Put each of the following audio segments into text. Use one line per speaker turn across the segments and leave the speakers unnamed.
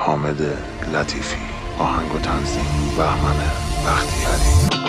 حامد لطیفی. آهنگ و تنظیم بهمن بختیاری.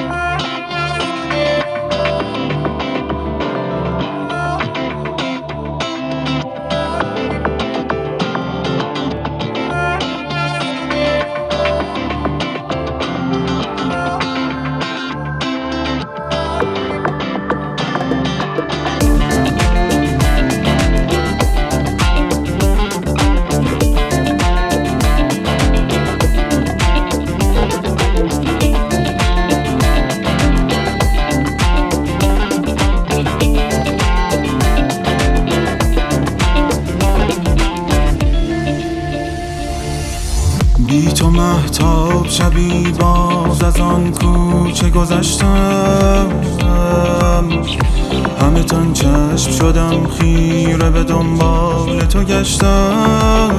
بی تو مهتاب شبی باز از آن کوچه گذشتم، همه تن چشم شدم خیره به دنبال تو گشتم.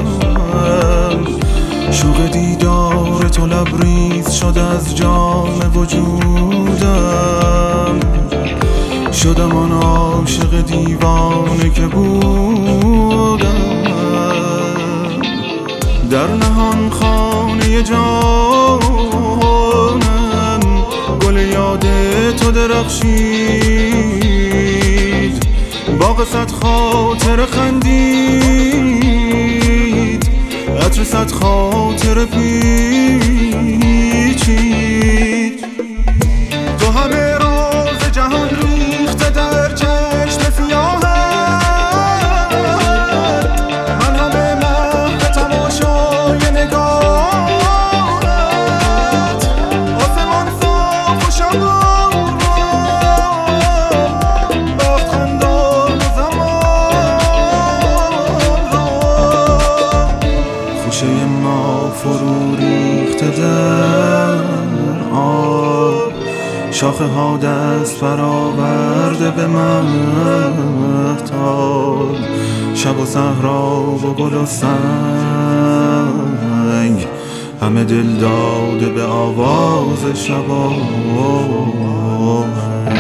شوق دیدار تو لبریز شد از جام وجودم، شدم آن عاشق دیوانه که بودم. در نهان خانه جانم گل یاد تو درخشید، باغ صد خاطر خندید، عطر صد خاطر پیچید. تو همه راز جهان ریخته در چشم سیاهت، من همه محو تماشای نگاهت. آسمان صاف و شبان بخت خندان و زمان را، خوشه ما فرو ریخته در آب، شاخه ها دست برآورده به مهتاب. شب و صحرا و گل و سنگ همه دل داده به آواز شباب.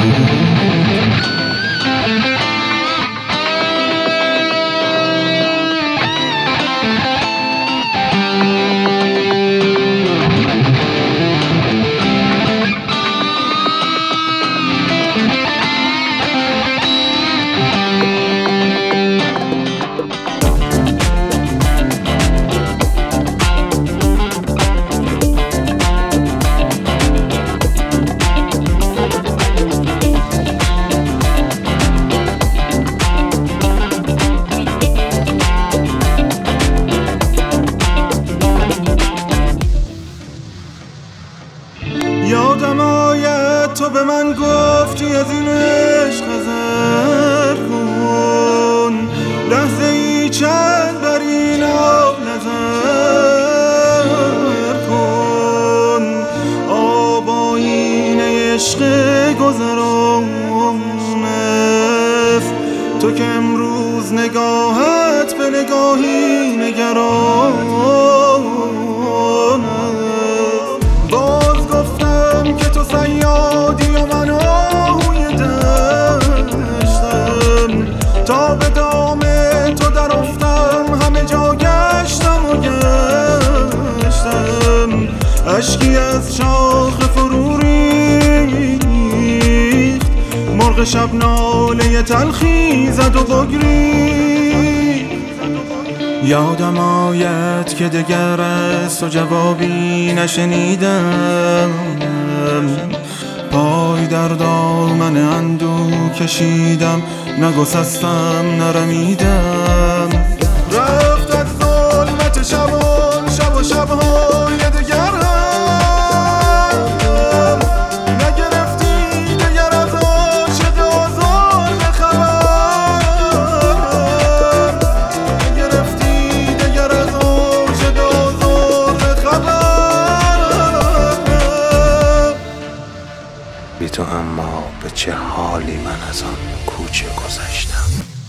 یادم آید تو به من گفتی از این عشق حذر کن، لحظه ای چند بر این آب نظر کن. آب آیینه عشق گذرانست، تو که امروز نگاهت به نگاهی نگران. باز گفتم که تو صیادی و من آهوی دشتم، تا به دام تو در افتم همه جا گشتم و گشتم. اشکی از شاخ فرو ریخت، مرغ شب ناله تلخی زد و بگریخت. یادم آید که دگر از تو جوابی نشنیدم، پای در دامن اندوه کشیدم، نگسستم نرمیدم. رفت از ظلمت شبان شب و شبهای دگر هم، نگرفتی دگر از عاشق آزاد خبر، نگرفتی دگر از عاشق آزاد خبر.
بی تو اما به چه حالی من از آن کوچه گذشتم.